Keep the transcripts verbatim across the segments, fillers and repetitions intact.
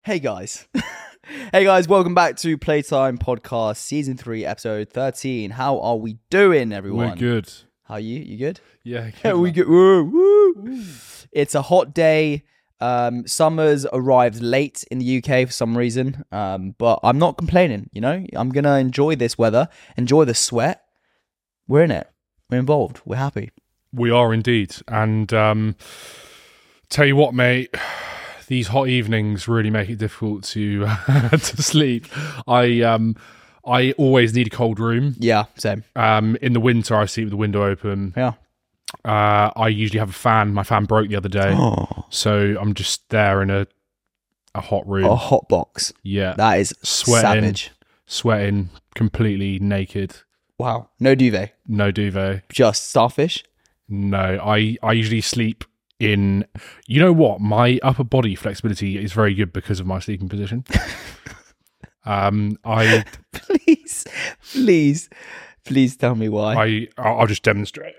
Hey guys. Hey guys, welcome back to Playtime Podcast Season three, Episode thirteen. How are we doing, everyone? We're good. How are you? You good? Yeah, Yeah, good, we man. good. Woo, woo. It's a hot day. Um, summer's arrived late in the U K for some reason, um, but I'm not complaining, you know? I'm going to enjoy this weather, enjoy the sweat. We're in it. We're involved. We're happy. We are indeed. And um, tell you what, mate, these hot evenings really make it difficult to to sleep. I um I always need a cold room. Yeah, same. Um, in the winter, I sleep with the window open. Yeah. Uh, I usually have a fan. My fan broke the other day, Oh, so I'm just there in a a hot room. a hot box. Yeah, That is Sweating. savage. sweating, completely naked, Wow. No duvet. no duvet. Just starfish. No, I, I usually sleep in... You know what? My upper body flexibility is very good because of my sleeping position. um, I, Please, please, please tell me why. I, I'll I'll just demonstrate.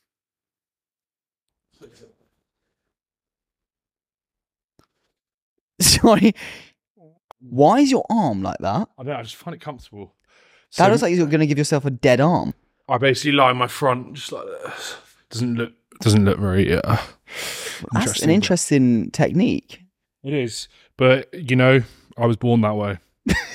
Sorry. Why is your arm like that? I don't know, I just find it comfortable. That So looks like you're going to give yourself a dead arm. I basically lie on my front just like this. Doesn't look doesn't look very uh, That's an but- interesting technique. It is, but you know, I was born that way.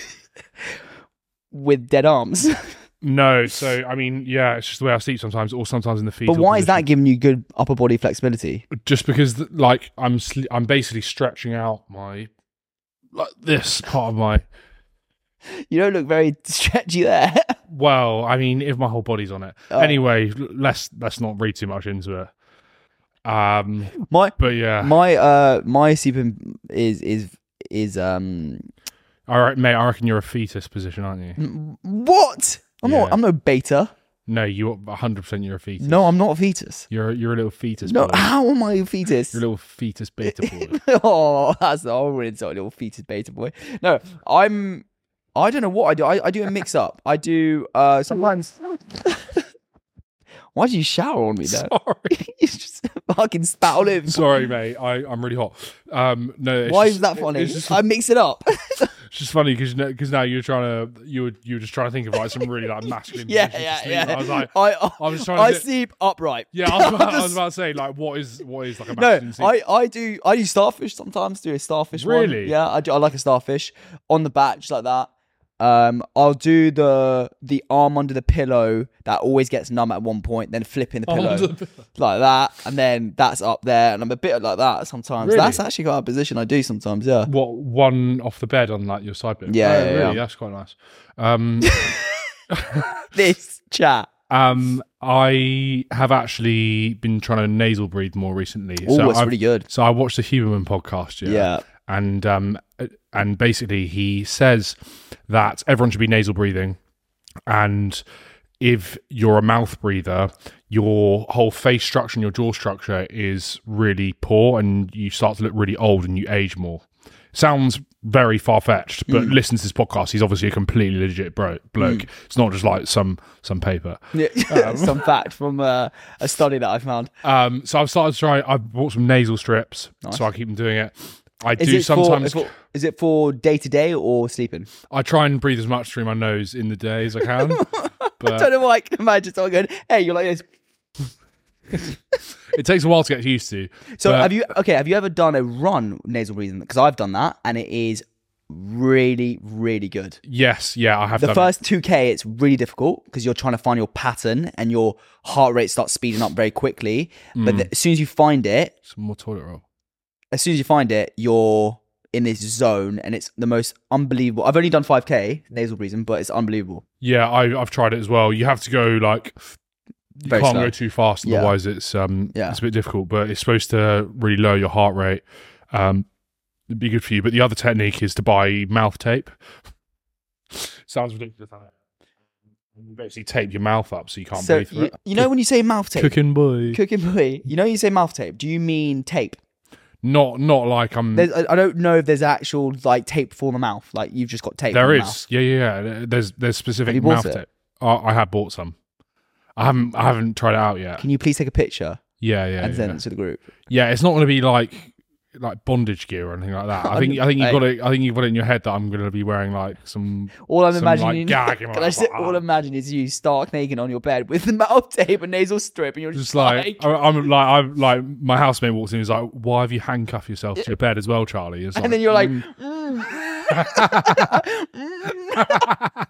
With dead arms. No, so I mean, yeah, it's just the way I sleep sometimes, or sometimes in the fetal But why is position. that giving you good upper body flexibility? Just because, th- like, I'm sl- I'm basically stretching out my like this part of my. You don't look very stretchy there. Well, I mean, if my whole body's on it. Oh. Anyway, l- let's let's not read too much into it. Um, My but yeah, my uh my sleeping is is is um all right, mate. I reckon you're a fetus position, aren't you? what? I'm Yeah. not I'm no beta. No, you're one hundred percent. You're a fetus. No, I'm not a fetus. you're you're a little fetus. No, boy. how am I a fetus? You're a little fetus beta boy. Oh, that's the whole insult, little fetus beta boy. No, I'm. I don't know what I do. I, I do a mix up. I do uh sometimes. Why did you shower on me though? Sorry, You just fucking spat all over. sorry, mate. I I'm really hot. Um, no, it's Why just- is that funny? It's just, I mix it up. it's just funny because because now you're trying to you were you were just trying to think of like some really like masculine. yeah, positions to yeah, sleep. yeah. I was like, I, I was trying to I do- sleep upright. yeah, I was, about, I Just- was about to say like what is what is like a No, masculine sleep? I, I do I do starfish sometimes. Do a starfish one. Really? Yeah, I do. I like a starfish on the back, just like that. Um, I'll do the the arm under the pillow that always gets numb at one point, then flipping the pillow Under the pillow. like that, and then that's up there, and I'm a bit like that sometimes. Really? That's actually quite a position I do sometimes. Yeah. What one off the bed on like your side bit? Yeah, Oh, yeah, really? yeah. That's quite nice. Um, This chat. um, I have actually been trying to nasal breathe more recently. Oh, so it's I've- really good. So I watched the Huberman podcast. Yeah. Yeah. and um and basically he says that everyone should be nasal breathing, and if you're a mouth breather, your whole face structure and your jaw structure is really poor, and you start to look really old and you age more. Sounds very far-fetched, but Mm. listen to this podcast. He's obviously a completely legit bro- bloke. It's not just like some some paper. Yeah. Some fact from uh, a study that I found. Um, so I've started to try. I've bought some nasal strips, Nice. so I keep them doing it. I Is do it sometimes. For, for, is it for day to day or sleeping? I try and breathe as much through my nose in the day as I can. I but don't know why I can imagine someone going, "Hey, you're like this." it takes a while to get used to. So But- have you? Okay, have you ever done a run nasal breathing? Because I've done that, and it is really, really good. Yes, yeah, I have The done first two K, it's really difficult because you're trying to find your pattern, and your heart rate starts speeding up very quickly. But Mm. the, as soon as you find it, it. Some more toilet roll. as soon as you find it, you're in this zone, and it's the most unbelievable. I've only done five K nasal breathing, but it's unbelievable. Yeah, I, I've tried it as well. You have to go like you Very can't slow. go too fast, Yeah. otherwise it's um Yeah. it's a bit difficult. But it's supposed to really lower your heart rate. Um, it'd be good for you. But the other technique is to buy mouth tape. Sounds ridiculous, doesn't it? You basically tape your mouth up so you can't So breathe through you, it. you know when you say mouth tape, Cooking boy. cooking boy, you know you say mouth tape. Do you mean tape? Not not like I'm. There's, I I don't know if there's actual like tape for the mouth. Like you've just got tape. There for the is, mouth. yeah, yeah, yeah. There's there's specific Have you bought mouth it? tape. I, I have bought some. I haven't I haven't tried it out yet. Can you please take a picture Yeah, yeah, and yeah. send it to the group? Yeah, it's not going to be like like bondage gear or anything like that. I think I think you've got it. I think you've got it in your head that I'm going to be wearing like some. All I'm some, imagining, like, gag in my can I say, mouth. all I'm imagining is you stark naked on your bed with the mouth tape and nasal strip, and you're just, Just like I- I'm like I'm like my housemate walks in and is like, why have you handcuffed yourself to your bed as well, Charlie? It's and like, then you're like, mm. mm.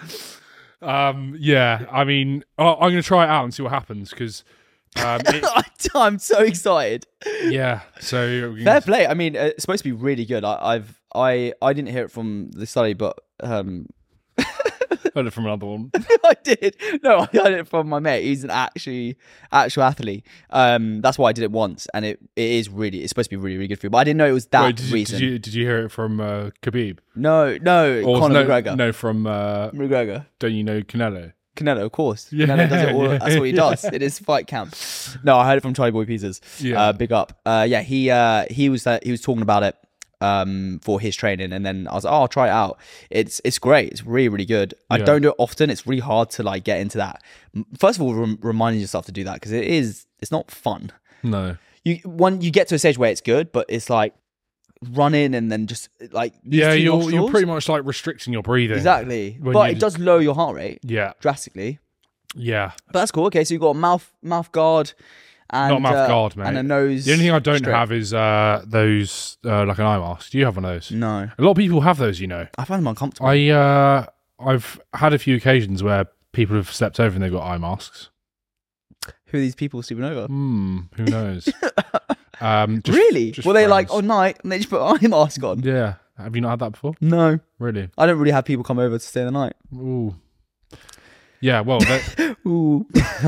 um, yeah. I mean, I- I'm going to try it out and see what happens because, um, it, I'm so excited. yeah. So Fair play. I mean, uh, it's supposed to be really good. I, I've I I didn't hear it from the study, but um, heard it from another one. I did. No, I heard it from my mate. He's an actually actual athlete. Um, that's why I did it once, and it, it is really. It's supposed to be really really good for you. But I didn't know it was that Wait, did, you, reason. did you did you hear it from uh, Khabib? No, no, Or Conor no, McGregor. No, from uh, McGregor. don't you know Canelo? Canelo, of course. Yeah, Canelo does it all. yeah, That's what he does. It is fight camp. No, I heard it from Charlie Boy Pizzas. Yeah. Uh, big up. Uh, yeah, he uh, he was uh, he was talking about it um, for his training, and then I was like, oh, I'll try it out. It's it's great. It's really really good. I Yeah. don't do it often. It's really hard to like get into that. First of all, rem- reminding yourself to do that because it is it's not fun. No. You when you get to a stage where it's good, but it's like running and then just like these Yeah, two you're nostrils. you're pretty much like restricting your breathing. Exactly, when but you it does lower your heart rate Yeah, drastically. yeah. But that's cool. Okay, so you've got a mouth mouth guard and Not mouth uh, guard, mate. and a nose. The only thing I don't strip. have is uh, those uh, like an eye mask. Do you have one of those? No, A lot of people have those, you know. I find them uncomfortable. I uh, I've had a few occasions where people have slept over and they've got eye masks. Who are these people sleeping over? Hmm, who knows? um, just- really? just Were they like friends. on night and they just put an eye mask on? Yeah. Have you not had that before? No, Really? I don't really have people come over to stay the night. Ooh. Yeah. Well. that- Ooh,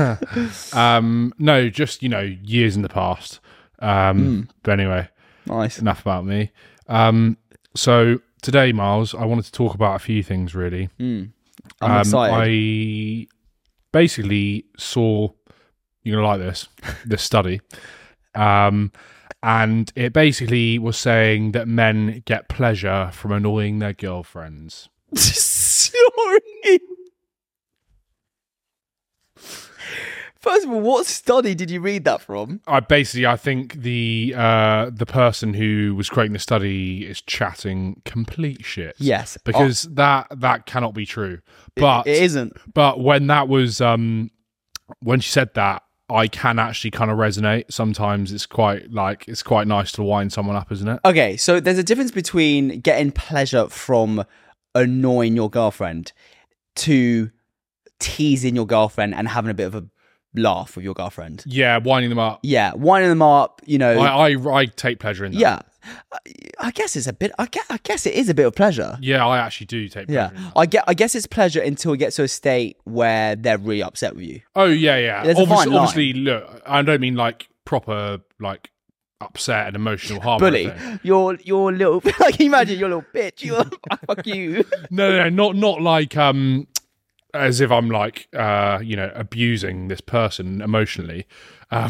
um. No. Just you know, years in the past. Um. Mm. But anyway, nice. enough about me. Um. So today, Miles, I wanted to talk about a few things. Really. Mm. I'm Um, excited. I basically saw, you're gonna like this, this study, um, and it basically was saying that men get pleasure from annoying their girlfriends. Sorry. First of all, what study did you read that from? I basically, I think the uh, the person who was creating the study is chatting complete shit. Yes, because that that cannot be true. Oh, But it, it isn't. But when that was, um, when she said that, I can actually kind of resonate. Sometimes it's quite like it's quite nice to wind someone up, isn't it? Okay, so there's a difference between getting pleasure from annoying your girlfriend to teasing your girlfriend and having a bit of a laugh with your girlfriend. Yeah, winding them up. Yeah, winding them up, you know. I, I I take pleasure in that. yeah. I- I guess it's a bit I guess, I guess it is a bit of pleasure. Yeah, I actually do take pleasure Yeah. in that. I get I guess it's pleasure until it gets to a state where they're really upset with you. Oh yeah, yeah. There's a Obviously, fine line. obviously, look, I don't mean like proper like upset and emotional harm. or Bully. anything. You're you're little like imagine you're a little bitch. You're fuck you. No, no, not not like um as if I'm like uh you know abusing this person emotionally. Um,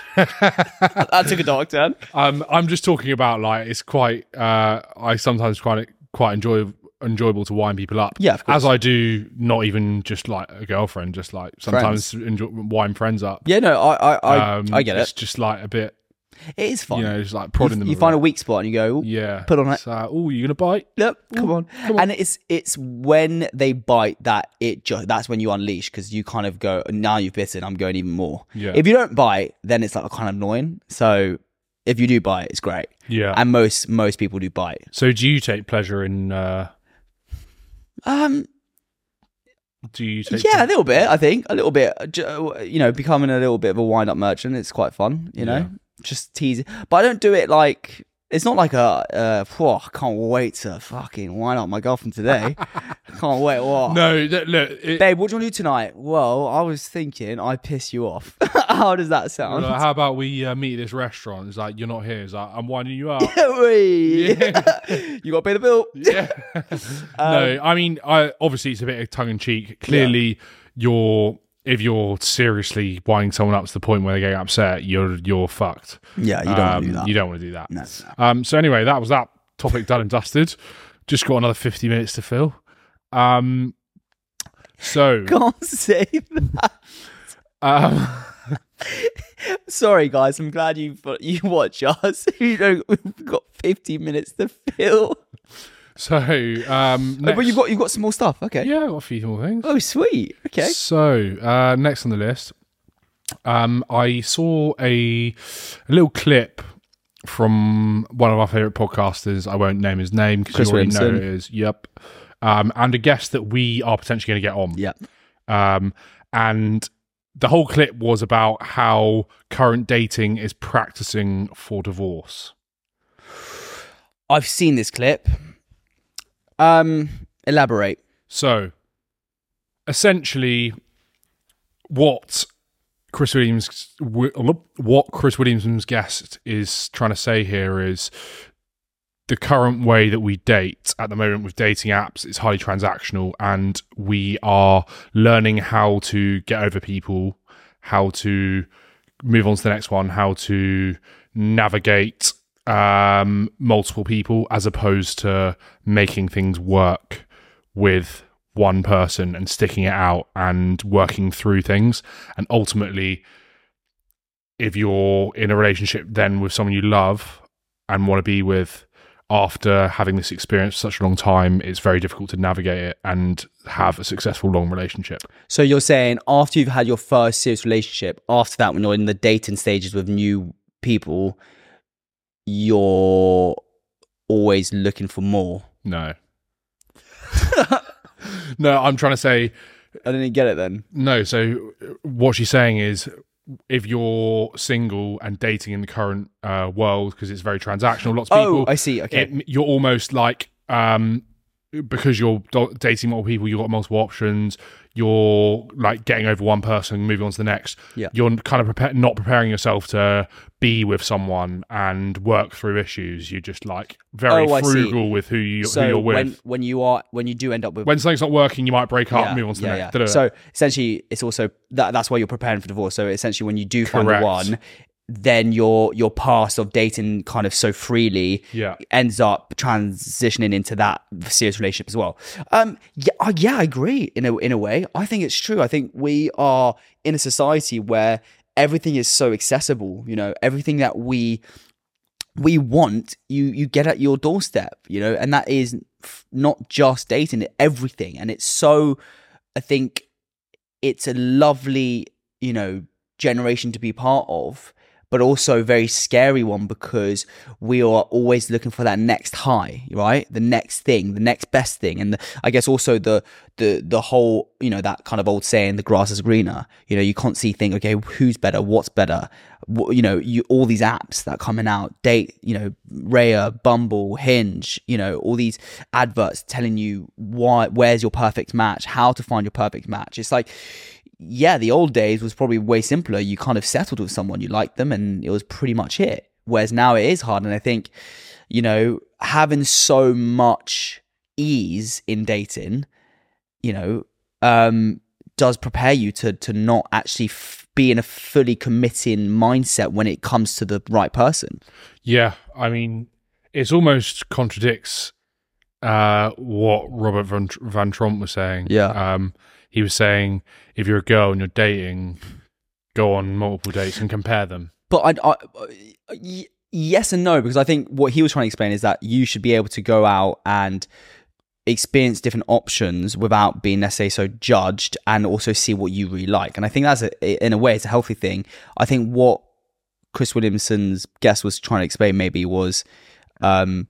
That took a dark turn. um I'm just talking about like it's quite uh I sometimes find it quite enjoy enjoyable to wind people up. Yeah, of course. As I do not even just like a girlfriend, just like sometimes enjoy wind friends up. Yeah, no, I I I, Um, I get It's it. just like a bit, It is fun. you know, just like you, prodding them. you a find a bit. weak spot and you go, "Ooh, yeah, put on it." So, oh, you gonna bite? Yep, come Ooh, on. come on. And it's it's when they bite that it just that's when you unleash because you kind of go now you've bitten. I'm going even more. Yeah. If you don't bite, then it's like kind of annoying. So if you do bite, it's great. Yeah. And most most people do bite. So, do you take pleasure in? Uh, Um, do you take? yeah, a little bit. I think a little bit. uh, ju- You know, becoming a little bit of a wind up merchant. It's quite fun. You know, Yeah. just teasing. But I don't do it like. It's not like a. Uh, whoa, I can't wait to fucking wind up my girlfriend today. Can't wait. What? No, th- look. It, Babe, what do you want to do tonight? Well, I was thinking I piss you off. How does that sound? like, how about we uh, meet at this restaurant? It's like you're not here. It's like I'm winding you up. Wait. Yeah. You got to pay the bill. Yeah. no, I mean, I obviously it's a bit of tongue in cheek. Clearly, you're if you're seriously winding someone up to the point where they're getting upset, you're you're fucked. Yeah, you don't want to do Um, that. You don't want to do that. No. Um, so anyway, that was that topic done and dusted. Just got another fifty minutes to fill. Um, so Can't say that. um, Sorry, guys. I'm glad you you watch us. You know, we've got fifteen minutes to fill. So, um, Oh, next, but you've got you've got some more stuff. Okay. yeah, I've got a few more things. Oh, sweet. Okay. So, uh, next on the list, um, I saw a, a little clip from one of our favorite podcasters. I won't name his name because Chris you already know Williamson. who it is. Yep. Um, and a guest that we are potentially going to get on. Yeah. Um, and the whole clip was about how current dating is practicing for divorce. I've seen this clip. Um, elaborate. So, essentially, what Chris Williams, what Chris Williams' guest is trying to say here is the current way that we date at the moment with dating apps is highly transactional, and we are learning how to get over people, how to move on to the next one, how to navigate um, multiple people, as opposed to making things work with one person and sticking it out and working through things. And ultimately, if you're in a relationship then with someone you love and want to be with after having this experience for such a long time, it's very difficult to navigate it and have a successful long relationship. So you're saying after you've had your first serious relationship, after that, when you're in the dating stages with new people, you're always looking for more. No. No, I'm trying to say... I didn't get it then. No, so what she's saying is, if you're single and dating in the current uh, world, because it's very transactional, lots of people... Oh, I see, okay. It, you're almost like... Um, because you're dating multiple people, you've got multiple options, you're like getting over one person, moving on to the next. Yeah. You're kind of prepare, not preparing yourself to be with someone and work through issues. You're just like very Oh, I see. frugal with who, you, So who you're with. when, when you are when you do end up with When something's not working, you might break up, yeah, move on to the yeah, next. yeah. Da-da-da. So essentially, it's also that that's why you're preparing for divorce. So essentially, when you do find the Correct. one, then your your past of dating kind of so freely Yeah. ends up transitioning into that serious relationship as well. Um, yeah, I- yeah, I agree in a in a way. I think it's true. I think we are in a society where everything is so accessible. You know, everything that we we want, you you get at your doorstep. You know, and that is f- not just dating, everything. And it's so, I think, it's a lovely, you know, generation to be part of, but also a very scary one, because we are always looking for that next high, right? The next thing, the next best thing. And the, I guess also the the the whole, you know, that kind of old saying, the grass is greener. You know, you constantly think, okay, who's better? What's better? What, you know, you all these apps that are coming out, date, you know, Raya, Bumble, Hinge, you know, all these adverts telling you why, where's your perfect match, how to find your perfect match. It's like, yeah, the old days was probably way simpler. You kind of settled with someone, you liked them, and it was pretty much it. Whereas now it is hard. And I think, you know, having so much ease in dating, you know, um, does prepare you to to not actually f- be in a fully committing mindset when it comes to the right person. Yeah, I mean, it almost contradicts uh, what Robert Van, Van Tromp was saying. Yeah. Um, he was saying, if you're a girl and you're dating, go on multiple dates and compare them. But I, I, y- yes and no, because I think what he was trying to explain is that you should be able to go out and experience different options without being necessarily so judged, and also see what you really like. And I think that's a, in a way, it's a healthy thing. I think what Chris Williamson's guest was trying to explain maybe was, um,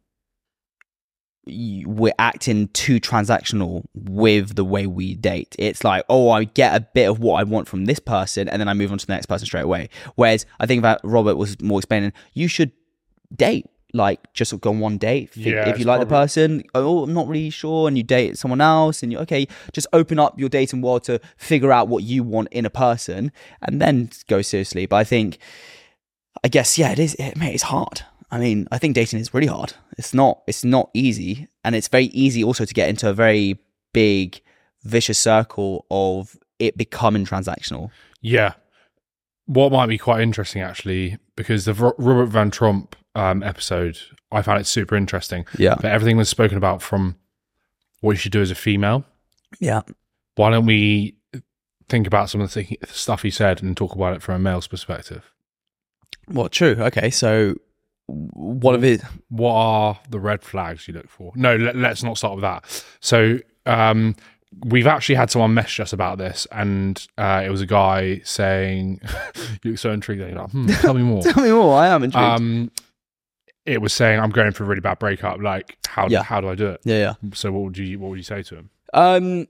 we're acting too transactional with the way we date. It's like, oh, I get a bit of what I want from this person, and then I move on to the next person straight away. Whereas I think that Robert was more explaining, you should date, like just go on one date. If, Yeah, if you it's like the probably- person, oh, I'm not really sure, and you date someone else, and you okay, just open up your dating world to figure out what you want in a person, and then go seriously. But I think, I guess, yeah, it is, it, mate, it's hard. I mean, I think dating is really hard. It's not, it's not easy. And it's very easy also to get into a very big, vicious circle of it becoming transactional. Yeah. What might be quite interesting, actually, because the Ro- Robert Van Tromp um, episode, I found it super interesting. Yeah. But everything was spoken about from what you should do as a female. Yeah. Why don't we think about some of the th- stuff he said and talk about it from a male's perspective. Well, true. Okay, so one of it. What are the red flags you look for? No, let, let's not start with that. So um, we've actually had someone message us about this, and uh, it was a guy saying, "You look so intrigued." You're like, hmm, tell me more. Tell me more. I am intrigued. Um, it was saying, "I'm going for a really bad breakup. Like, how Yeah. how do I do it?" yeah, yeah. So what would you what would you say to him? Um.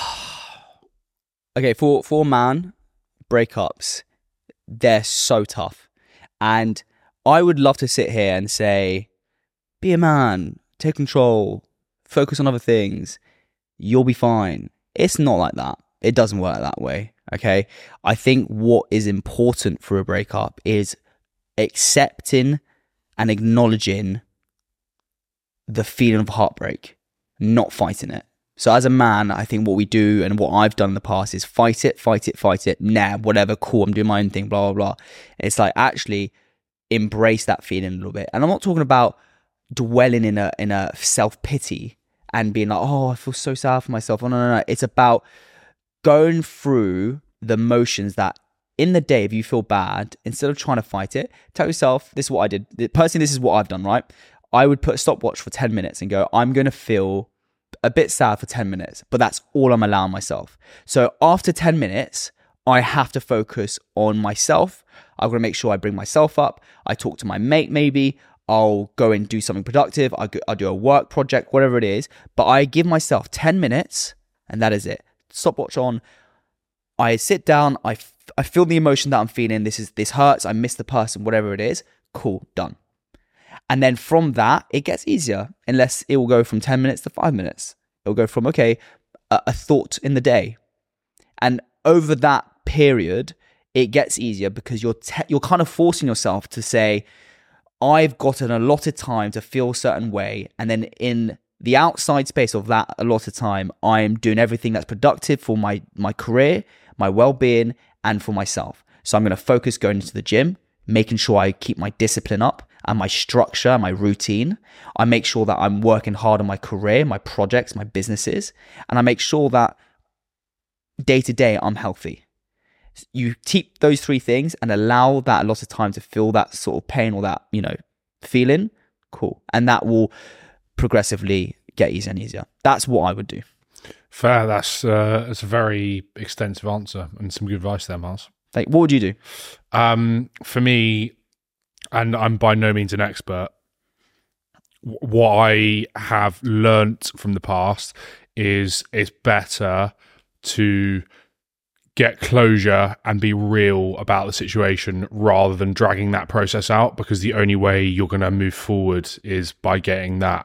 Okay, for for a man, breakups, they're so tough, and I would love to sit here and say, "Be a man, take control, focus on other things, you'll be fine." It's not like that. It doesn't work that way. Okay, I think what is important for a breakup is accepting and acknowledging the feeling of heartbreak, not fighting it. So as a man, I think what we do and what I've done in the past is fight it, fight it, fight it. Nah, whatever, cool, I'm doing my own thing, blah, blah, blah. It's like actually embrace that feeling a little bit. And I'm not talking about dwelling in a in a self-pity and being like, oh, I feel so sad for myself. Oh, no, no, no. It's about going through the motions that in the day, if you feel bad, instead of trying to fight it, tell yourself, this is what I did. Personally, this is what I've done, right? I would put a stopwatch for ten minutes and go, I'm going to feel a bit sad for ten minutes, but that's all I'm allowing myself. So after ten minutes, I have to focus on myself. I've got to make sure I bring myself up. I talk to my mate, maybe. I'll go and do something productive. I'll, go, I'll do a work project, whatever it is. But I give myself ten minutes and that is it. Stopwatch on. I sit down. I, f- I feel the emotion that I'm feeling. This is this hurts. I miss the person, whatever it is. Cool, done. And then from that, it gets easier, unless it will go from ten minutes to five minutes. It'll go from, okay, a, a thought in the day. And over that period, it gets easier because you're te- you're kind of forcing yourself to say, I've got an allotted time to feel a certain way. And then in the outside space of that allotted time, I'm doing everything that's productive for my, my career, my well-being, and for myself. So I'm going to focus going into the gym, making sure I keep my discipline up and my structure, my routine. I make sure that I'm working hard on my career, my projects, my businesses, and I make sure that day to day I'm healthy. You keep those three things and allow that a lot of time to feel that sort of pain or that, you know, feeling. Cool. And that will progressively get easier and easier. That's what I would do. Fair. That's uh, that's a very extensive answer and some good advice there, Miles. Like, what would you do? Um, for me, and I'm by no means an expert, what I have learnt from the past is it's better to get closure and be real about the situation rather than dragging that process out, because the only way you're going to move forward is by getting that,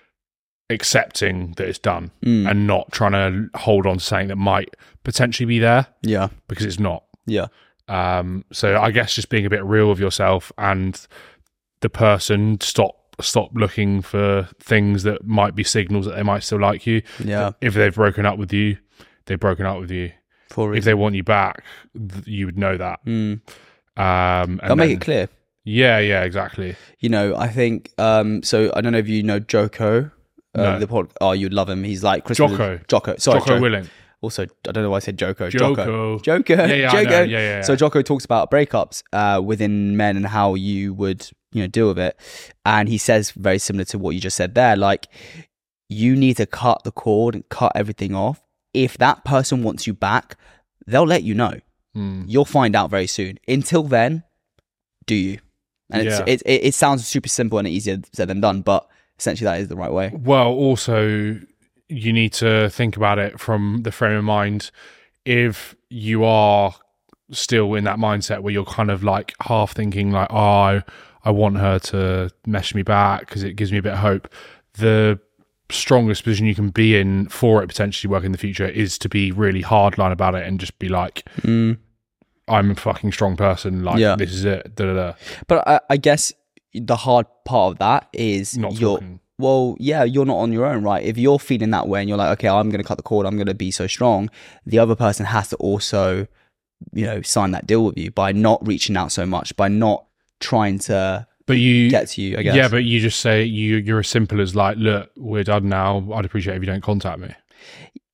accepting that it's done Mm. and not trying to hold on to something that might potentially be there Yeah. because it's not. Yeah. Um, so I guess just being a bit real with yourself and the person, stop stop looking for things that might be signals that they might still like you. Yeah. If they've broken up with you, they've broken up with you. For If they want you back, th- you would know that. Mm. Um, and I'll make then- it clear. Yeah, yeah, exactly. You know, I think, um, so I don't know if you know Joko. Uh, No. the pod, oh, you'd love him. He's like Chris Jocko. Jocko. Sorry, Jocko Jo- Willing. Also, I don't know why I said Joko. Joko. Joko. Yeah, yeah, I know. Joko. Yeah, yeah, yeah. So Joko talks about breakups uh, within men and how you would, you know, deal with it. And he says very similar to what you just said there. Like, you need to cut the cord and cut everything off. If that person wants you back, they'll let you know. Mm. You'll find out very soon. Until then, do you? And it's, Yeah. it, it, it sounds super simple and easier said than done, but essentially that is the right way. Well, also, you need to think about it from the frame of mind. If you are still in that mindset where you're kind of like half thinking like, oh, I, I want her to message me back because it gives me a bit of hope, the strongest position you can be in for it potentially work in the future is to be really hardline about it and just be like, Mm. I'm a fucking strong person. Like, Yeah. this is it. Da, da, da. But I, I guess the hard part of that is Not you're, talking. well, yeah, you're not on your own, right? If you're feeling that way and you're like, okay, I'm going to cut the cord, I'm going to be so strong, the other person has to also, you know, sign that deal with you by not reaching out so much, by not trying to But you get to you, I guess. Yeah, but you just say you you're as simple as like, look, we're done now. I'd appreciate it if you don't contact me.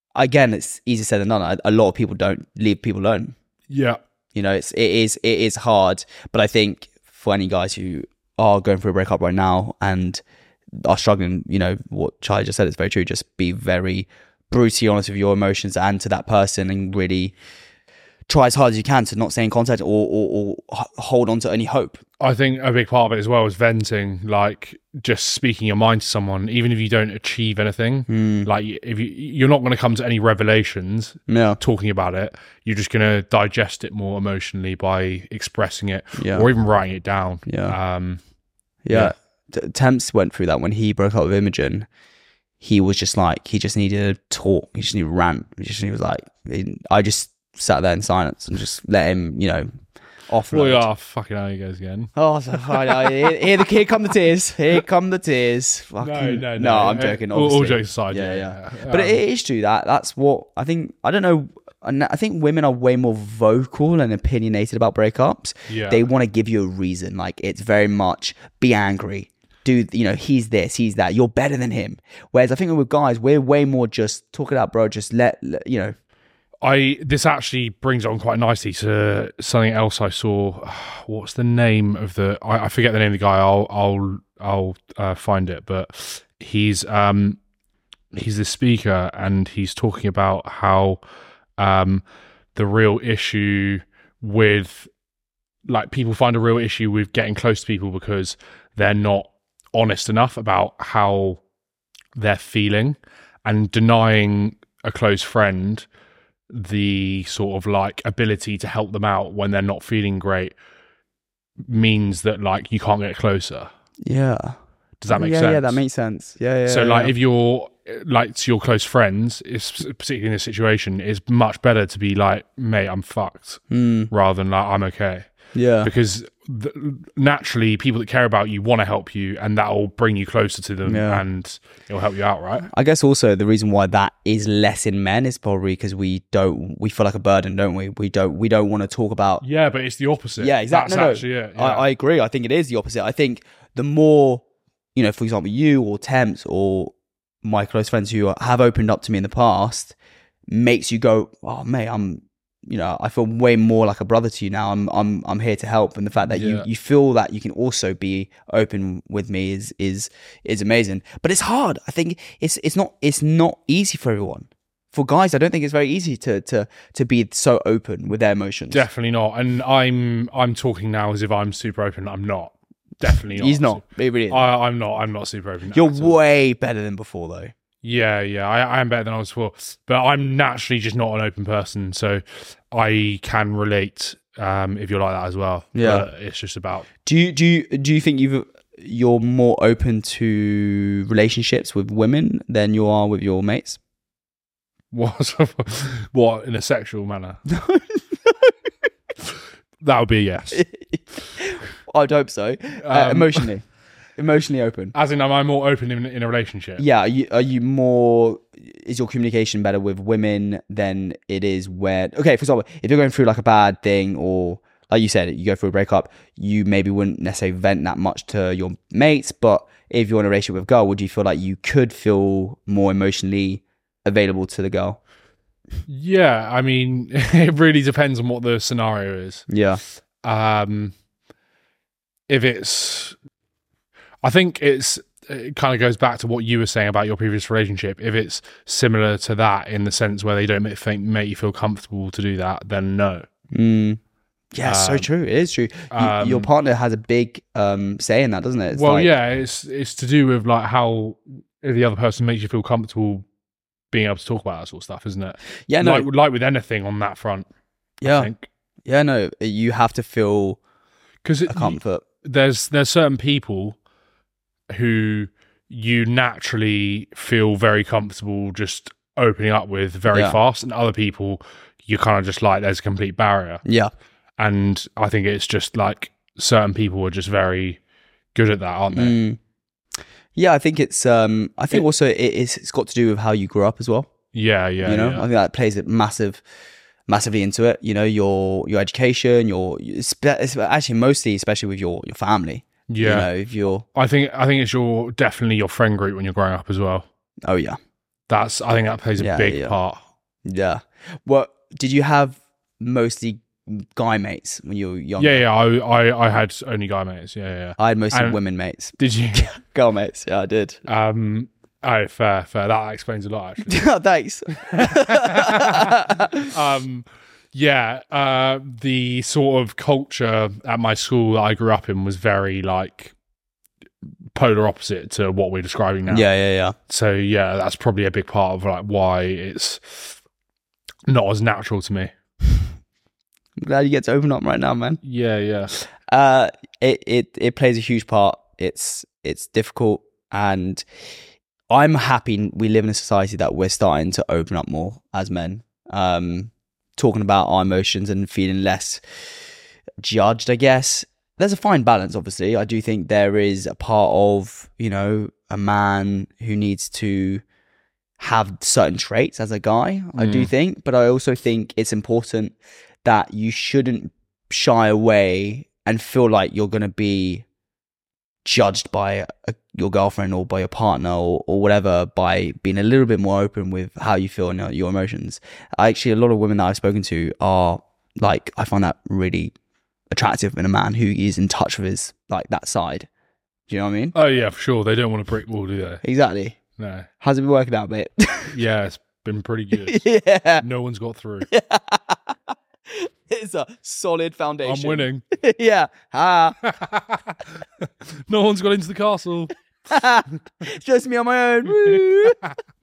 again, it's easier said than done. A, a lot of people don't leave people alone. Yeah. You know, it's it is it is hard, but I think for any guys who are going through a breakup right now and are struggling, you know, what Charlie just said is very true. Just be very brutally honest with your emotions and to that person, and really try as hard as you can to not stay in contact or, or, or hold on to any hope. I think a big part of it as well is venting, like just speaking your mind to someone, even if you don't achieve anything. Mm. Like if you, you're not going to come to any revelations Yeah. talking about it. You're just going to digest it more emotionally by expressing it Yeah. or even writing it down. Yeah. Um, Yeah. yeah. Temps went through that when he broke up with Imogen. He was just like, he just needed to talk. He just needed to rant. He just he was like, I just sat there in silence and just let him, you know, offload. well, yeah, fucking hell, he goes again. Oh, so fine. Here, here, the, here come the tears. Here come the tears. Fucking, No, no, no. No, I'm joking. All, all Obviously. jokes aside, Yeah, yeah. yeah. But Um, it is true that that's what I think. I don't know. and I think women are way more vocal and opinionated about breakups. Yeah. They want to give you a reason. Like, it's very much be angry. Dude, you know, he's this, he's that. You're better than him. Whereas I think with guys, we're way more just talk it out, bro. Just let, let you know. I this actually brings on quite nicely to something else I saw. What's the name of the? I, I forget the name of the guy. I'll I'll I'll uh, find it. But he's um he's the speaker, and he's talking about how um the real issue with like people find a real issue with getting close to people because they're not honest enough about how they're feeling, and denying a close friend the sort of like ability to help them out when they're not feeling great means that like you can't get closer. Yeah. Does that make yeah, sense? Yeah, that makes sense. Yeah, yeah. So yeah, like yeah. if you're like to your close friends, it's particularly in this situation, it's much better to be like, mate, I'm fucked, Mm, rather than like, I'm okay. yeah. Because th- naturally people that care about you want to help you, and that'll bring you closer to them, Yeah. and it'll help you out, right? I guess also the reason why that is less in men is probably because we don't, we feel like a burden, don't we? We don't, we don't want to talk about. Yeah, but it's the opposite. Yeah, exactly. That's No, no. actually it. Yeah. I, I agree. I think it is the opposite. I think the more, you know, for example, you or Temps or my close friends who have opened up to me in the past makes you go, oh, mate, I'm, you know, I feel way more like a brother to you now. I'm, I'm, I'm here to help, and the fact that Yeah. you, you feel that you can also be open with me is, is, is amazing. But it's hard. I think it's, it's not, it's not easy for everyone. For guys, I don't think it's very easy to, to, to be so open with their emotions. Definitely not. And I'm I'm talking now as if I'm super open. I'm not. Definitely not. He's not. He really isn't. I, I'm not. I'm not super open. You're at all. way better than before, though. Yeah, yeah. I, I am better than I was before, but I'm naturally just not an open person, so I can relate. Um, if you're like that as well. Yeah. But it's just about. Do you do you do you think you've you're more open to relationships with women than you are with your mates? What? What in a sexual manner? That would be a yes. I'd hope so. Uh, Um, emotionally, emotionally open. As in, am I more open in, in a relationship? Yeah. Are you, are you more? Is your communication better with women than it is when? Okay, for example, if you're going through like a bad thing, or like you said, you go through a breakup, you maybe wouldn't necessarily vent that much to your mates. But if you're in a relationship with a girl, would you feel like you could feel more emotionally available to the girl? Yeah, I mean, it really depends on what the scenario is. Yeah. Um, if it's, I think it's, it kind of goes back to what you were saying about your previous relationship. If it's similar to that in the sense where they don't make, think, make you feel comfortable to do that, then no. Mm. Yeah, so Um, true. It is true. You, um, your partner has a big um, say in that, doesn't it? It's well, like, yeah, it's it's to do with like how if the other person makes you feel comfortable being able to talk about that sort of stuff, isn't it? yeah, no, Like, like with anything on that front. I yeah, think. yeah, no. You have to feel Because a comfort. there's there's certain people who you naturally feel very comfortable just opening up with very Yeah. fast, and other people you kind of just like there's a complete barrier. Yeah, And I think it's just like certain people are just very good at that, aren't they? mm. yeah. I think it's. Um, I think It- also it, it's, it's got to do with how you grew up as well. Yeah, yeah, you know, yeah. I think that plays a massive, massively into it. You know, your your education, your spe- actually mostly, especially with your your family. Yeah. You know, if you're. I think I think it's your definitely your friend group when you're growing up as well. Oh yeah, That's I think that plays a Yeah, big yeah. part. Yeah. What did you have mostly guy mates when you were young? Yeah, yeah. I, I, I had only guy mates. Yeah, yeah. I had mostly And- women mates. Did you? Girl mates. Yeah, I did. um. Oh, fair, fair. That explains a lot, actually. Thanks. um. Yeah. Uh. The sort of culture at my school that I grew up in was very like polar opposite to what we're describing now. Yeah, yeah, yeah. So yeah, that's probably a big part of like why it's not as natural to me. I'm glad you get to open up right now, man. Yeah, yeah. Uh, it, it, it plays a huge part. It's it's difficult, and I'm happy we live in a society that we're starting to open up more as men. Um, talking about our emotions and feeling less judged, I guess. There's a fine balance, obviously. I do think there is a part of, you know, a man who needs to have certain traits as a guy, I do Mm. think. But I also think it's important that you shouldn't shy away and feel like you're going to be judged by a, your girlfriend or by your partner or, or whatever by being a little bit more open with how you feel and your, your emotions. Actually, a lot of women that I've spoken to are like, I find that really attractive in a man who is in touch with his, like, that side. Do you know what I mean? Oh yeah, for sure. They don't want a brick wall, do they? Exactly. No. How's it been working out, mate? Yeah, it's been pretty good. Yeah. No one's got through. It's a solid foundation. I'm winning. Yeah. Ah. No one's got into the castle. Just me on my own. Woo.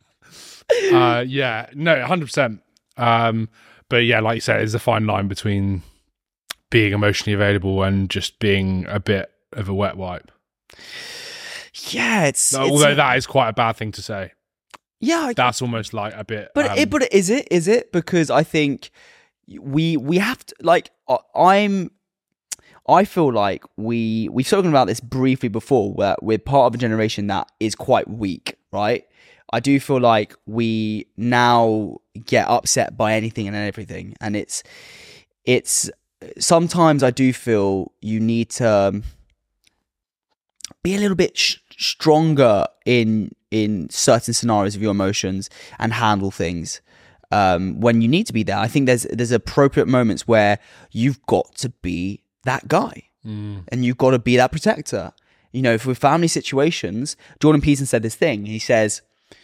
Uh, yeah, no, one hundred percent. Um, but yeah, like you said, there's a fine line between being emotionally available and just being a bit of a wet wipe. Yeah, it's, it's Although that is quite a bad thing to say. yeah, I- That's almost like a bit. but um, it, but is it is it because I think we we have to, like, I- I'm I feel like we we've spoken about this briefly before, where we're part of a generation that is quite weak, right? I do feel like we now get upset by anything and everything, and it's it's sometimes I do feel you need to um, be a little bit sh- stronger in in certain scenarios of your emotions and handle things um, when you need to be there. I think there's there's appropriate moments where you've got to be that guy mm, and you've got to be that protector. You know, if with family situations, Jordan Peterson said this thing. He says,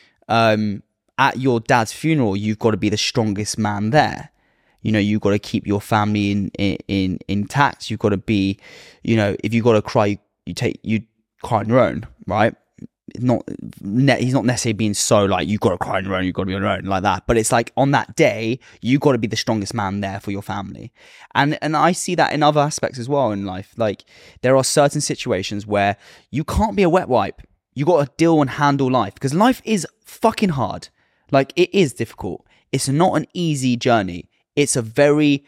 um, at your dad's funeral, you've got to be the strongest man there. You know, you've got to keep your family in in, in intact. You've got to be, you know, if you've got to cry, you, you take you cry on your own, right? Not ne- he's not necessarily being so like you've got to cry on your own, you've got to be on your own like that. But it's like on that day, you've got to be the strongest man there for your family. And and I see that in other aspects as well in life. Like there are certain situations where you can't be a wet wipe. You got to deal and handle life because life is fucking hard. Like it is difficult. It's not an easy journey. It's a very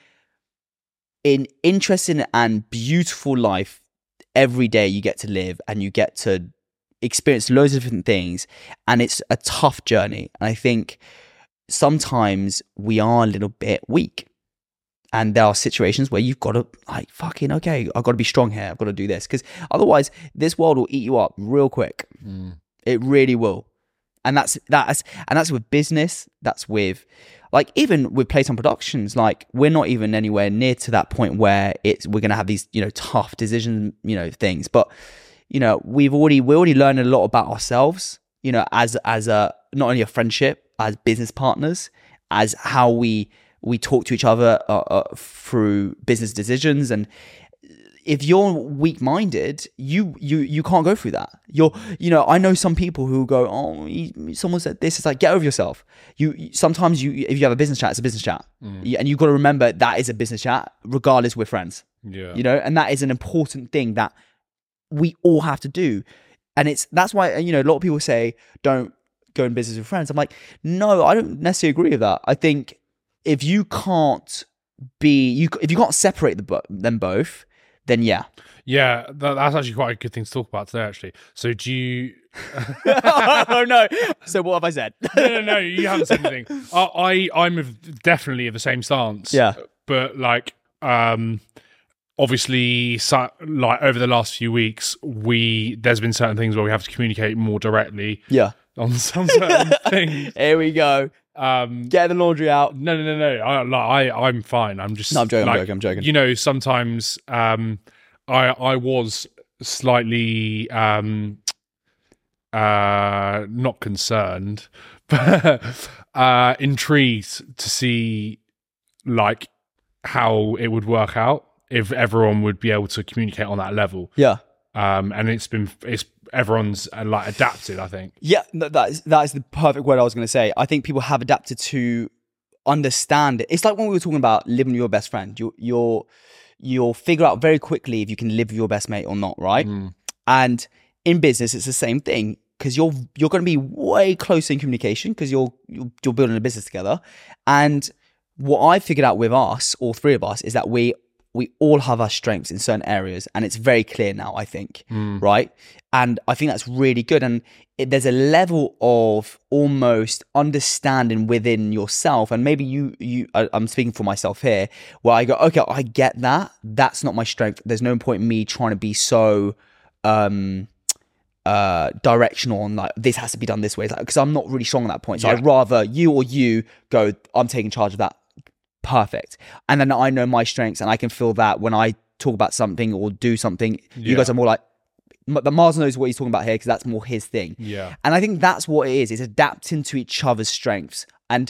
in, interesting and beautiful life. Every day you get to live and you get to experience loads of different things, and it's a tough journey. And I think sometimes we are a little bit weak, and there are situations where you've got to like fucking okay, I've got to be strong here. I've got to do this because otherwise this world will eat you up real quick. mm. It really will. And that's that's and that's with business. That's with like even with Playtime Productions. Like we're not even anywhere near to that point where it's we're gonna have these you know tough decision you know things. But you know we've already we already learned a lot about ourselves. You know as as a not only a friendship, as business partners, as how we we talk to each other uh, uh, through business decisions. And if you're weak-minded, you you you can't go through that. You're, you know, I know some people who go, oh, he, someone said this. It's like, get over yourself. You, you sometimes you, if you have a business chat, it's a business chat, mm. and you've got to remember that is a business chat, regardless we're friends. Yeah, you know, and that is an important thing that we all have to do. And it's that's why you know a lot of people say don't go in business with friends. I'm like, no, I don't necessarily agree with that. I think if you can't be you if you can't separate the them both. Then yeah, yeah, that, that's actually quite a good thing to talk about today. Actually, so do you? Oh no! So what have I said? no, no, no, you haven't said anything. I, I, I'm of, definitely of the same stance. Yeah, but like, um, obviously, so, like over the last few weeks, we there's been certain things where we have to communicate more directly. Yeah, on some certain things. Here we go. Um, Get the laundry out. no, no, no, no. I, like, I, I'm fine. I'm just. No, I'm joking, I'm like, joking, I'm joking. You know, sometimes um, I, I was slightly um, uh, not concerned, but uh, intrigued to see like how it would work out if everyone would be able to communicate on that level. Yeah. Um, and it's been it's everyone's uh, like adapted, I think. Yeah, th- that is, that is the perfect word I was going to say. I think people have adapted to understand it. It's like when we were talking about living with your best friend. You, you're, you'll figure out very quickly if you can live with your best mate or not, right? Mm. And in business, it's the same thing because you're you're going to be way closer in communication because you're, you're you're building a business together. And what I figured out with us, all three of us, is that we we all have our strengths in certain areas, and it's very clear now, I think, Mm. right? And I think that's really good. And it, there's a level of almost understanding within yourself, and maybe you, you, I, I'm speaking for myself here, where I go, okay, I get that. That's not my strength. There's no point in me trying to be so um, uh, directional on like this has to be done this way, because I'm not really strong on that point. So Yeah. I'd rather you or you go, I'm taking charge of that. Perfect. And then I know my strengths, and I can feel that when I talk about something or do something, you Yeah. guys are more like, the Mars knows what he's talking about here because that's more his thing. Yeah. And I think that's what it is. It's adapting to each other's strengths and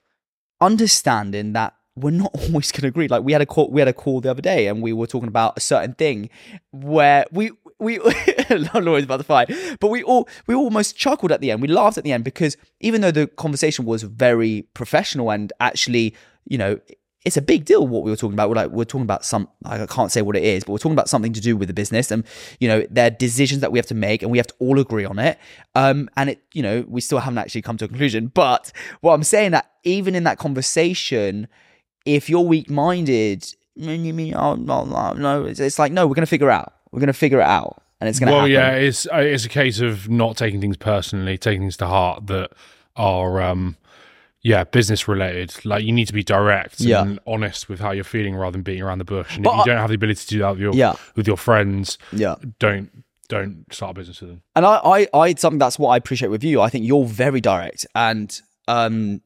understanding that we're not always going to agree. Like we had a call, we had a call the other day, and we were talking about a certain thing where we we Laura's about to fight, but we all we almost chuckled at the end. We laughed at the end because even though the conversation was very professional and actually, you know, it's a big deal what we were talking about. We're like we're talking about some, I can't say what it is, but we're talking about something to do with the business, and you know, there are decisions that we have to make, and we have to all agree on it. Um, and it, you know, we still haven't actually come to a conclusion. But what I'm saying that even in that conversation, if you're weak-minded, you mean, oh no, no, no, it's, it's like no, we're gonna figure it out. We're gonna figure it out, and it's gonna Well, happen. yeah, it's uh, it's a case of not taking things personally, taking things to heart that are, um, yeah, business related. Like you need to be direct Yeah. and honest with how you're feeling rather than beating around the bush. And But if you I- don't have the ability to do that with your Yeah. with your friends, Yeah. don't don't start a business with them. And I, I, I, something that's what I appreciate with you. I think you're very direct, and um,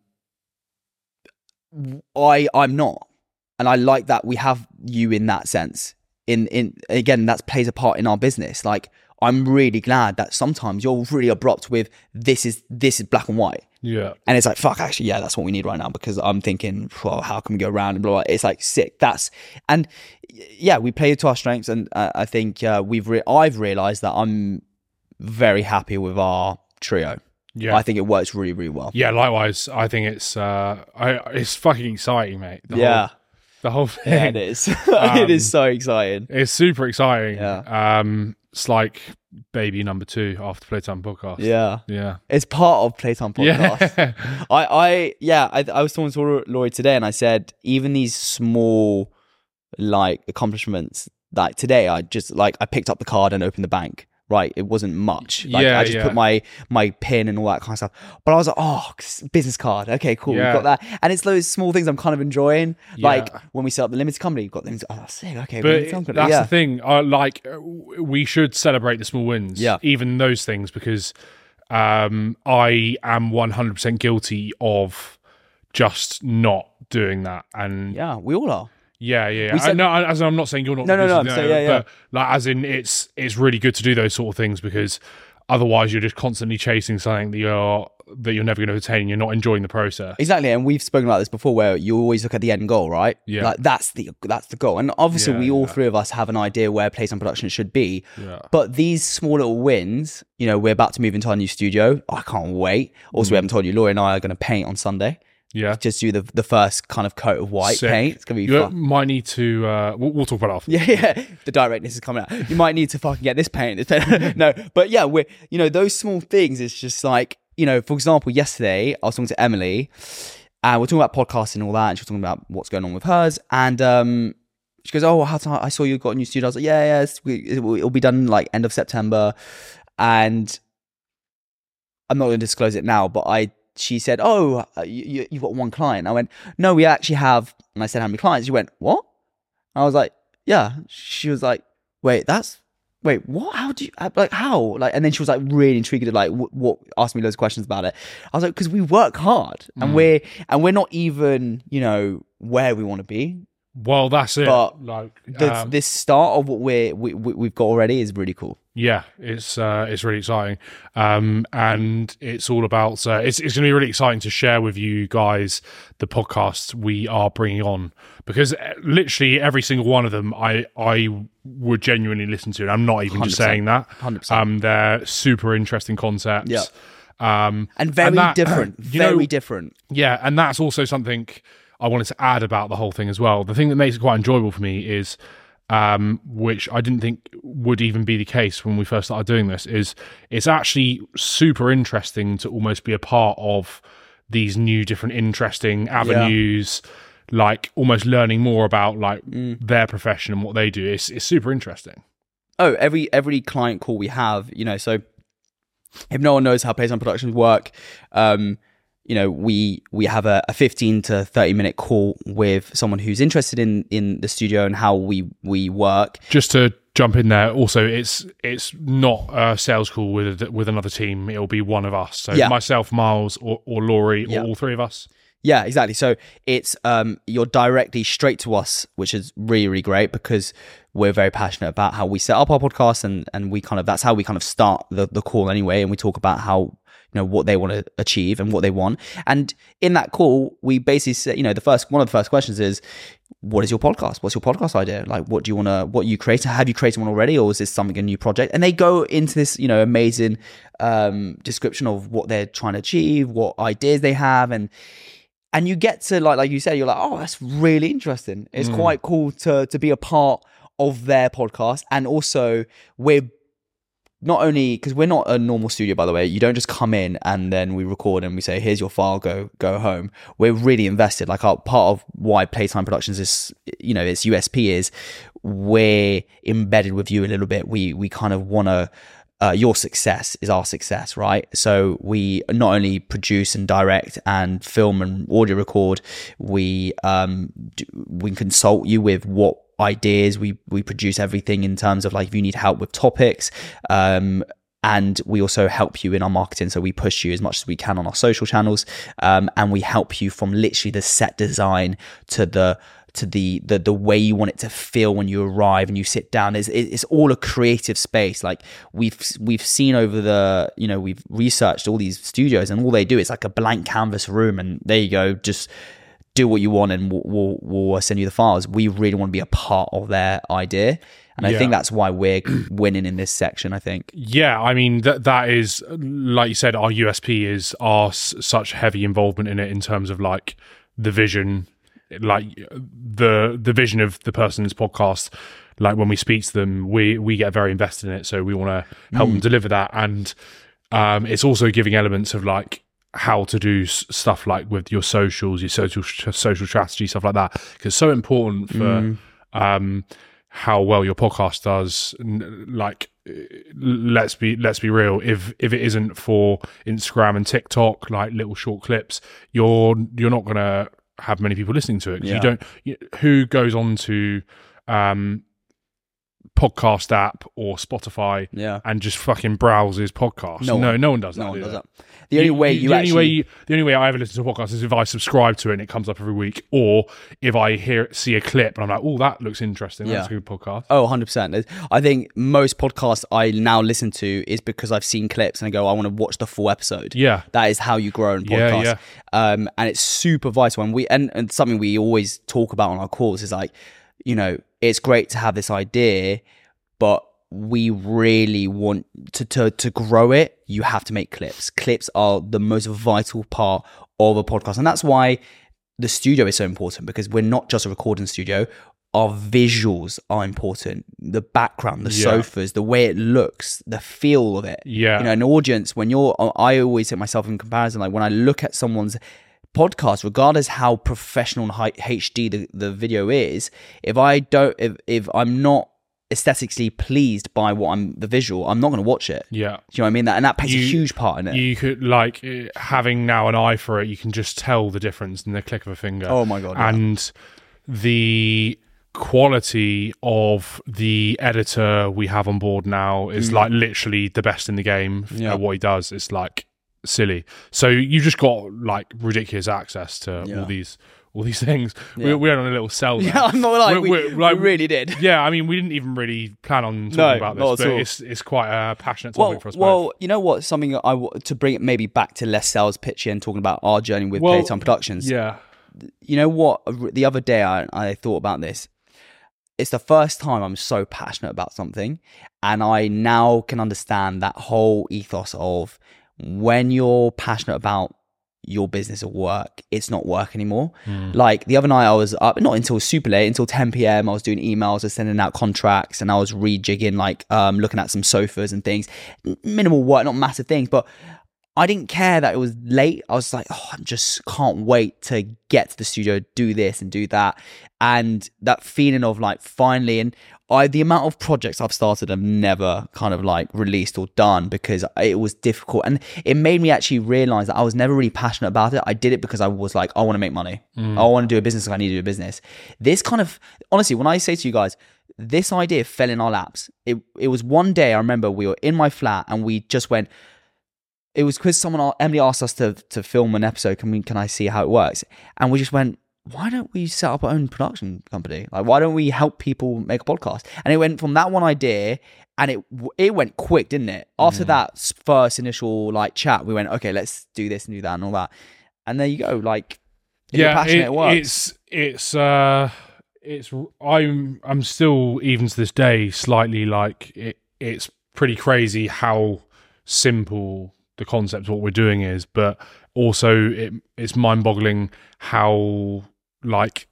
I, I'm not, and I like that we have you in that sense. In, in again, that plays a part in our business. Like I'm really glad that sometimes you're really abrupt with this is this is black and white, Yeah. and it's like fuck. Actually, yeah, that's what we need right now because I'm thinking, well, how can we go around and blah, blah. It's like sick. That's and yeah, we play to our strengths, and uh, I think uh, we've re- I've realised that I'm very happy with our trio. Yeah. I think it works really, really well. Yeah, likewise. I think it's uh, I it's fucking exciting, mate. The Yeah. whole, the whole thing. Yeah, it is. it Um, is so exciting. It's super exciting. Yeah. Um, it's like baby number two after Playtime Podcast. Yeah, Yeah. it's part of Playtime Podcast. Yeah. I, I, yeah, I, I was talking to Lloyd today, and I said even these small, like accomplishments. Like today, I just like I picked up the card and opened the bank. Right, it wasn't much. Like Yeah, I just yeah. put my my pin and all that kind of stuff. But I was like, oh, business card. Okay, cool. Yeah. We've got that. And it's those small things I'm kind of enjoying. Like Yeah. when we set up the limited company, we've got things. Oh, sick. Okay, But limited company. that's yeah. the thing. Uh, like, uh, we should celebrate the small wins. Yeah. Even those things, because um, I am one hundred percent guilty of just not doing that. And yeah, Yeah, we all are. yeah, yeah. We said- I, no, as in, I'm not saying you're not. No, no, no, guilty, I'm saying, yeah, yeah. But like, as in, it's it's really good to do those sort of things because otherwise you're just constantly chasing something that you're that you're never going to attain. And you're not enjoying the process. Exactly, and we've spoken about this before, where you always look at the end goal, right? Yeah. like that's the that's the goal, and obviously Yeah, we all yeah. three of us have an idea where Playtime Production should be. Yeah. But these small little wins, you know, we're about to move into our new studio. I can't wait. Also, we haven't told you, Laura and I are going to paint on Sunday. Yeah. Just do the the first kind of coat of white Sick. paint. It's gonna be You fun. might need to. Uh, we'll, we'll talk about it after. Yeah, yeah. The directness is coming out. You might need to fucking get this paint. This paint. No, but yeah, we're you know those small things. It's just like you know, for example, yesterday I was talking to Emily, and we're talking about podcasting and all that, and she was talking about what's going on with hers, and um, she goes, "Oh, how I saw you got a new studio." I was like, "Yeah, yeah, it's, we, it'll it'll be done like end of September," and I'm not going to disclose it now, but I. She said, "Oh, you, you've got one client." I went, "No, we actually have." And I said, "How many clients?" She went, "What?" I was like, "Yeah." She was like, "Wait, that's wait, what? How do you like how like? And then she was like really intrigued, like what, what asked me loads of questions about it. I was like, because we work hard and Mm. we're and we're not even you know where we want to be. Well, that's it. But like The, um, this start of what we're we, we, we've got already is really cool. yeah, it's uh, it's really exciting, um, and it's all about. Uh, it's it's going to be really exciting to share with you guys the podcasts we are bringing on, because uh, literally every single one of them, I I would genuinely listen to. And I'm not even just saying that. one hundred percent. Um, they're super interesting concepts. Yeah. Um, And very that- different. you Very know, different. Yeah, and that's also something I wanted to add about the whole thing as well. The thing that makes it quite enjoyable for me is, um, which I didn't think would even be the case when we first started doing this, is it's actually super interesting to almost be a part of these new different interesting avenues, like almost learning more about like their profession and what they do. It's it's super interesting. Oh, every every client call we have, you know, so if no one knows how Playtime Productions work, um, you know, we we have a, a fifteen to thirty minute call with someone who's interested in in the studio and how we we work. Just to jump in there, also it's it's not a sales call with with another team. It'll be one of us. So Yeah. myself, Miles, or, or Laurie, Yeah. or all three of us. Yeah, exactly. So it's um you're directly straight to us, which is really, really great because we're very passionate about how we set up our podcast and and we kind of that's how we kind of start the, the call anyway, and we talk about how you know what they want to achieve and what they want. And in that call, we basically say, you know, the first one of the first questions is, what is your podcast? What's your podcast idea? Like, what do you want to, what you create? Have you created one already, or is this something, a new project? And they go into this, you know, amazing um, description of what they're trying to achieve, what ideas they have. And, and you get to like, like you said, you're like, oh, that's really interesting. It's quite cool to, to be a part of their podcast. And also we're, not only because we're not a normal studio, by the way, you don't just come in and then we record and we say, here's your file, go go home. We're really invested. Like our part of why Playtime Productions is, you know, its U S P is we're embedded with you a little bit. We we kind of want to, uh, your success is our success, right? So we not only produce and direct and film and audio record, we um do, we consult you with what ideas we we produce everything in terms of like if you need help with topics, um and we also help you in our marketing, so we push you as much as we can on our social channels, um and we help you from literally the set design to the to the the the way you want it to feel when you arrive and you sit down. It's, it's all a creative space. Like we've we've seen over the, you know, we've researched all these studios and all they do is like a blank canvas room and there you go, just do what you want and we'll, we'll, we'll send you the files. We really want to be a part of their idea. And I Yeah. think that's why we're winning in this section, I think. Yeah, I mean that that is, like you said, our U S P is our s- such heavy involvement in it in terms of like the vision, like the the vision of the person's podcast. Like when we speak to them, we we get very invested in it, so we want to help them deliver that. And um, it's also giving elements of like how to do s- stuff like with your socials, your social social strategy, stuff like that, because it's so important for um, how well your podcast does. N- Like, uh, let's be let's be real. If if it isn't for Instagram and TikTok, like little short clips, you're you're not gonna have many people listening to it. 'Cause Yeah. You don't. You, who goes on to um, podcast app or Spotify Yeah. and just fucking browses podcasts? No No, one. no one does that. No one do does they? that. The only way you the actually... only way you, the only way I ever listen to a podcast is if I subscribe to it and it comes up every week, or if I hear see a clip and I'm like, oh, that looks interesting. That's Yeah. a good podcast. Oh, one hundred percent. I think most podcasts I now listen to is because I've seen clips and I go, I want to watch the full episode. Yeah. That is how you grow in Yeah, podcasts. yeah. Um, and it's super vital. And we and, and something we always talk about on our calls is like, you know, it's great to have this idea, but we really want to, to to grow it. You have to make clips. Clips are the most vital part of a podcast. And that's why the studio is so important, because we're not just a recording studio. Our visuals are important. The background, the Yeah. sofas, the way it looks, the feel of it. Yeah. You know, an audience, when you're, I always take myself in comparison. Like when I look at someone's podcast, regardless how professional and high H D the, the video is, if I don't, if, if I'm not aesthetically pleased by what I'm, the visual, I'm not going to watch it. Yeah. Do you know what I mean? That, and that plays You- a huge part in it. You could like eh, having now an eye for it. You can just tell the difference in the click of a finger. Oh my God, yeah. And the quality of the editor we have on board now is Mm. like literally the best in the game Yeah. at what he does. It's like silly. So you just got like ridiculous access to Yeah. all these all these things. Yeah. We, we went on a little sell there. Yeah, I'm not like we, We're- we're- like, we really did. Yeah, I mean, we didn't even really plan on talking No, about not this, at but all. it's it's quite a passionate topic Well, for us well, both. you know what? Something I w- to bring it maybe back to less sales pitchy and talking about our journey with Well, Playtime Productions. Yeah. You know what? The other day I, I thought about this. It's the first time I'm so passionate about something, and I now can understand that whole ethos of when you're passionate about your business or work, it's not work anymore. Mm. Like the other night I was up, not until super late, until ten p.m. I was doing emails, I was sending out contracts, and I was rejigging, like um, looking at some sofas and things. Minimal work, not massive things, but I didn't care that it was late. I was like, oh, I just can't wait to get to the studio, do this and do that. And that feeling of like finally, and I, the amount of projects I've started, I've never kind of like released or done because it was difficult. And it made me actually realize that I was never really passionate about it. I did it because I was like, I want to make money. Mm. I want to do a business. I need to do a business. This kind of, honestly, when I say to you guys, this idea fell in our laps. It, it was one day, I remember we were in my flat and we just went, it was because someone, Emily asked us to to film an episode. Can we? Can I see how it works? And we just went, why don't we set up our own production company? Like, why don't we help people make a podcast? And it went from that one idea, and it it went quick, didn't it? After Mm. that first initial like chat, we went, okay, let's do this and do that and all that. And there you go. Like, if you're Yeah, passionate, it, it works. it's it's uh it's I'm I'm still even to this day slightly like it. It's pretty crazy how simple the concept of what we're doing is, but also it, it's mind-boggling how like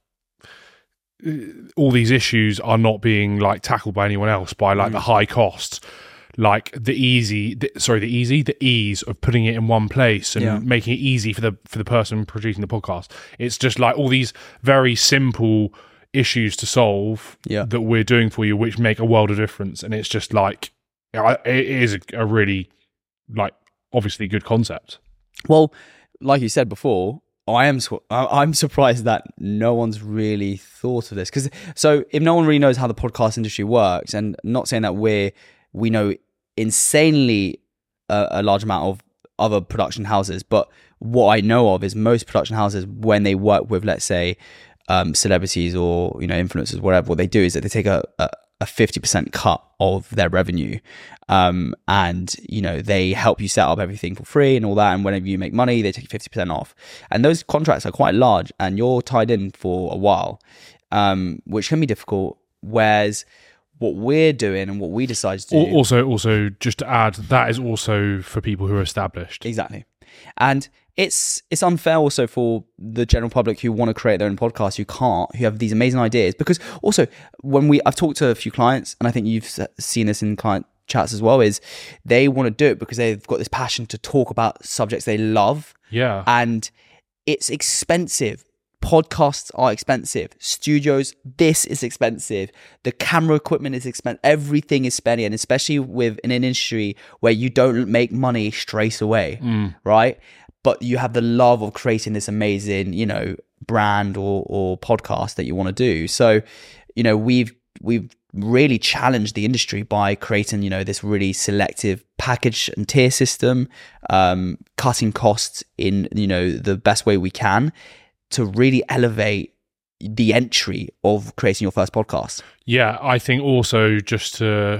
uh, all these issues are not being like tackled by anyone else by like Mm. the high cost, like the easy the, sorry the easy the ease of putting it in one place and Yeah. making it easy for the for the person producing the podcast. It's just like all these very simple issues to solve Yeah. that we're doing for you, which make a world of difference. And it's just like I- it is a, a really like obviously good concept. Well, like you said before, I am su- I- I'm surprised that no one's really thought of this. Because so if no one really knows how the podcast industry works, and not saying that we're we know insanely a, a large amount of other production houses, but what I know of is most production houses, when they work with, let's say, um, celebrities or you know influencers, whatever, what they do is that they take a, a a fifty percent cut of their revenue, um, and you know they help you set up everything for free and all that, and whenever you make money they take fifty percent off, and those contracts are quite large and you're tied in for a while, um, which can be difficult. Whereas what we're doing and what we decide to do, Al- Also, also just to add, that is also for people who are established. exactly, and it's it's unfair also for the general public who want to create their own podcast, who can't, who have these amazing ideas. Because also when we I've talked to a few clients, and I think you've s- seen this in client chats as well, is they want to do it because they've got this passion to talk about subjects they love, Yeah. and it's expensive. Podcasts are expensive. Studios, this is expensive. The camera equipment is expensive. Everything is spending, and especially with in an industry where you don't make money straight away, Mm. right? But you have the love of creating this amazing, you know, brand or or podcast that you want to do. So, you know, we've we've really challenged the industry by creating, you know, this really selective package and tier system, um, cutting costs in, you know, the best way we can to really elevate the entry of creating your first podcast. Yeah, I think also just to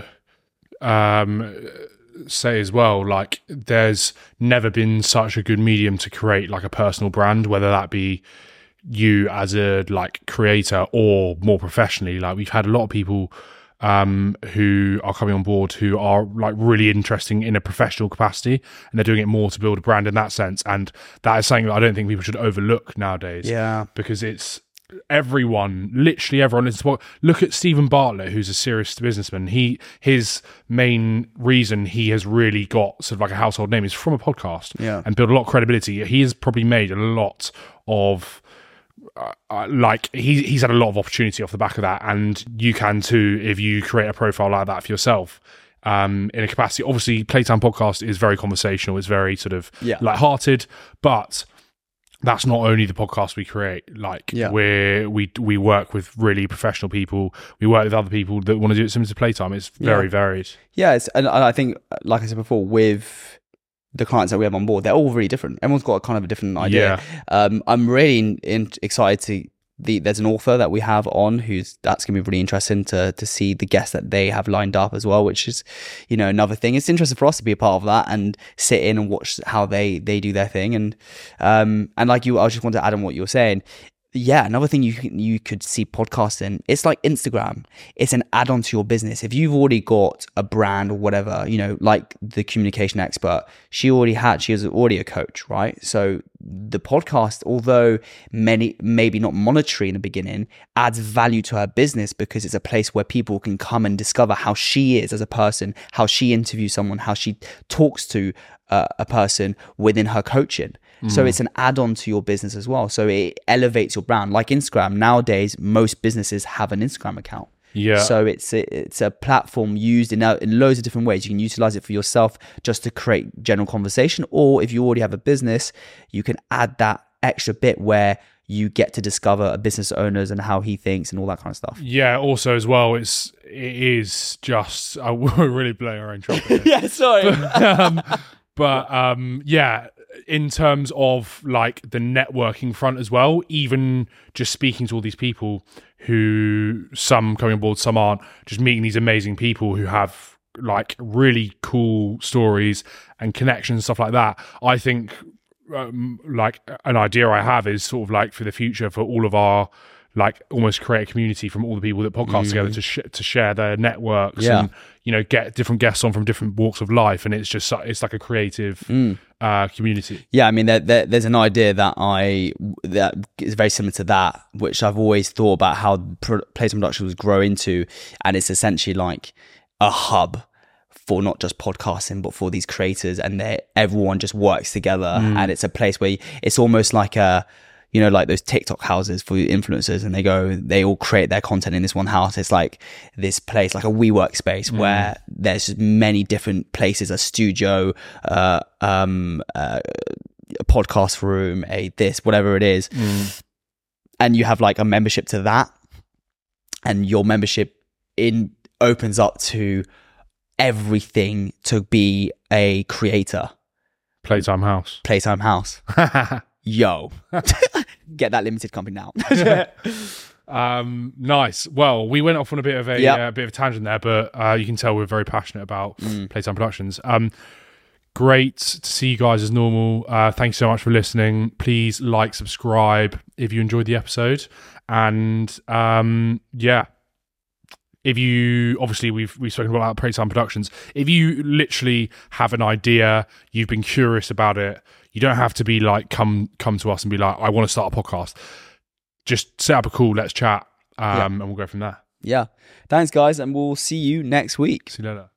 um, say as well, like there's never been such a good medium to create like a personal brand, whether that be you as a like creator or more professionally. Like we've had a lot of people um who are coming on board who are like really interesting in a professional capacity, and they're doing it more to build a brand in that sense, and that is something that I don't think people should overlook nowadays. Yeah. Because it's everyone, literally everyone listens to. Look at Stephen Bartlett, who's a serious businessman. He his main reason he has really got sort of like a household name is from a podcast, Yeah. and built a lot of credibility. He has probably made a lot of Uh, uh, like he, he's had a lot of opportunity off the back of that, and you can too if you create a profile like that for yourself um, in a capacity. Obviously, Playtime Podcast is very conversational, it's very sort of Yeah. light-hearted, but that's not only the podcast we create. Like Yeah. we're, we we work with really professional people. We work with other people that want to do it similar to Playtime. It's very Yeah. varied. Yeah, it's, and, and I think, like I said before, with the clients that we have on board, they're all really different. Everyone's got a kind of a different idea. Um, I'm really in, in, excited to. The, there's an author that we have on who's that's gonna be really interesting to to see the guests that they have lined up as well, which is, you know, another thing. It's interesting for us to be a part of that and sit in and watch how they they do their thing. And um and like you, I just want to add on what you were saying. Yeah, another thing you can- you could see podcasting, it's like Instagram. It's an add-on to your business. If you've already got a brand or whatever, you know, like the communication expert, she already had, she was already a coach, right? So the podcast, although many maybe not monetary in the beginning, adds value to her business because it's a place where people can come and discover how she is as a person, how she interviews someone, how she talks to uh, a person within her coaching. So it's an add-on to your business as well. So it elevates your brand. Like Instagram, nowadays, most businesses have an Instagram account. Yeah. So it's a, it's a platform used in, in loads of different ways. You can utilize it for yourself just to create general conversation. Or if you already have a business, you can add that extra bit where you get to discover a business owners and how he thinks and all that kind of stuff. Yeah. Also, as well, it's it is just uh, we're really blowing our own trumpet. Yeah, sorry. um, but um, yeah, in terms of like the networking front as well, even just speaking to all these people who some coming on board, some aren't, just meeting these amazing people who have like really cool stories and connections and stuff like that. I think um, like an idea I have is sort of like for the future for all of our like almost create a community from all the people that podcast Mm. together to sh- to share their networks Yeah. and, you know, get different guests on from different walks of life. And it's just, it's like a creative Mm. uh, community. Yeah, I mean, there, there, there's an idea that I that is very similar to that, which I've always thought about how pro- Playtime Productions grow into, and it's essentially like a hub for not just podcasting, but for these creators, and they everyone just works together, and it's a place where it's almost like a, you know, like those TikTok houses for influencers, and they go, they all create their content in this one house. It's like this place, like a WeWork space mm. where there's many different places, a studio, uh, um, uh, a podcast room, a this, whatever it is. Mm. And you have like a membership to that, and your membership in opens up to everything to be a creator. Playtime House. Playtime House. Yo, get that limited company now. um, nice. Well, we went off on a bit of a Yep. uh, bit of a tangent there, but uh, you can tell we're very passionate about Mm. Playtime Productions. Um, great to see you guys as normal. Uh, thanks so much for listening. Please like, subscribe if you enjoyed the episode, and um, yeah. If you, obviously we've we've spoken about Playtime Productions. If you literally have an idea, you've been curious about it, you don't have to be like, come come to us and be like, I want to start a podcast. Just set up a call, let's chat, um, Yeah. and we'll go from there. Yeah. Thanks, guys, and we'll see you next week. See you later.